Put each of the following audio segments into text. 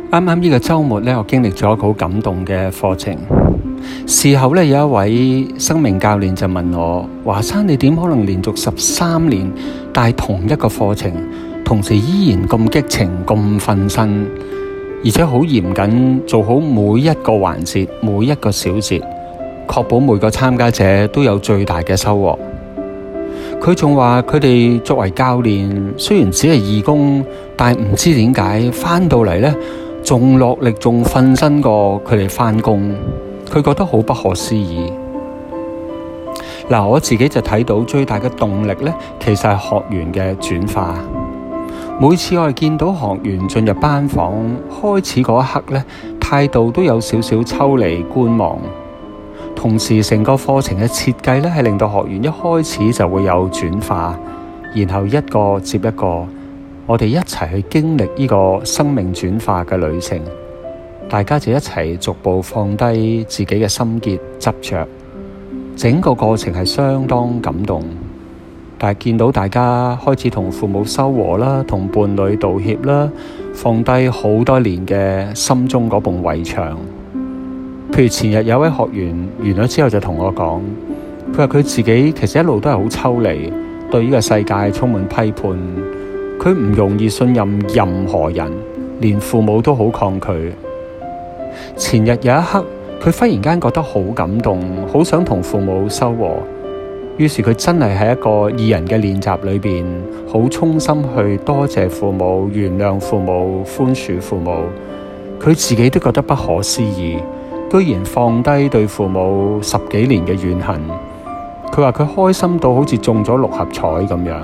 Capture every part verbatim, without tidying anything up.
啱啱呢個週末咧，我經歷咗一個好感動嘅課程。事後咧，有一位生命教練就問我：華山，你點可能連續十三年帶同一個課程，同時依然咁激情、咁瞓身，而且好嚴謹做好每一個環節、每一個小節，確保每個參加者都有最大嘅收穫。佢仲話佢哋作為教練，雖然只係義工，但係唔知點解返到嚟呢，仲落力，仲瞓身過佢哋返工。佢覺得好不可思議。嗱，我自己就睇到最大嘅動力呢，其實係學員嘅轉化。每次我哋見到學員進入班房開始嗰一刻呢，態度都有少少抽離觀望。同時成個課程嘅設計咧，係令到學員一開始就會有轉化，然後一個接一個，我哋一齊去經歷呢個生命轉化嘅旅程。大家就一齊逐步放低自己嘅心結執着，整個過程係相當感動。但係見到大家開始同父母修和啦，同伴侶道歉啦，放低好多年嘅心中嗰埲圍牆。譬如前日有位學員完咗之後就同我講，佢話佢自己其實一路都係好抽離，對呢個世界充滿批判，佢唔容易信任任何人，連父母都好抗拒。前日有一刻，佢忽然間覺得好感動，好想同父母修和，於是佢真係喺一個二人嘅練習裏邊，好衷心去多謝父母、原諒父母、寬恕父母。佢自己都覺得不可思議，居然放低對父母十幾年嘅怨恨。佢話佢開心到好似中咗六合彩咁樣。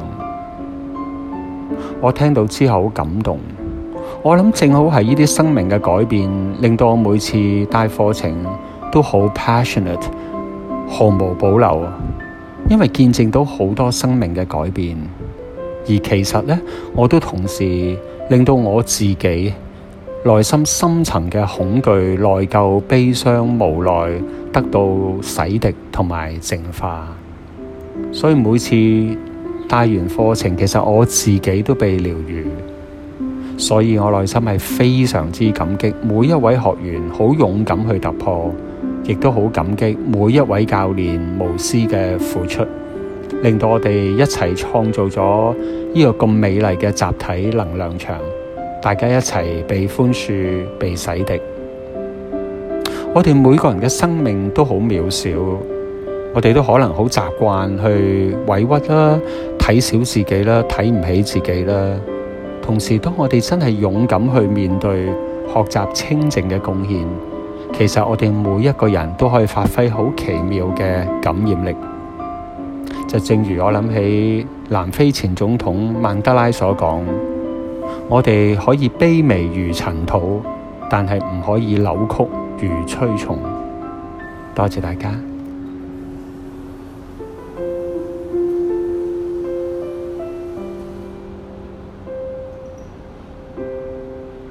我聽到之後好感動。我諗正好係呢啲生命嘅改變，令到我每次帶課程都好 passionate， 毫無保留，因為見證到好多生命嘅改變。而其實呢，我都同時令到我自己內心深層嘅恐懼、內疚、悲傷、無奈得到洗滌同埋淨化。所以每次帶完課程，其實我自己都被療癒。所以我內心係非常之感激每一位學員好勇敢去突破，亦都好感激每一位教練無私嘅付出，令到我哋一齊創造咗呢個咁美麗嘅集體能量場，大家一齊被寬恕、被洗滌。我哋每個人嘅生命都好渺小，我哋都可能好習慣去委屈啦、睇小自己啦、睇唔起自己啦。同時，當我哋真係勇敢去面對、學習清靜嘅貢獻，其實我哋每一個人都可以發揮好奇妙嘅感染力。就正如我諗起南非前總統曼德拉所講，我哋可以卑微如塵土，但係唔可以扭曲如蛆蟲。多謝大家。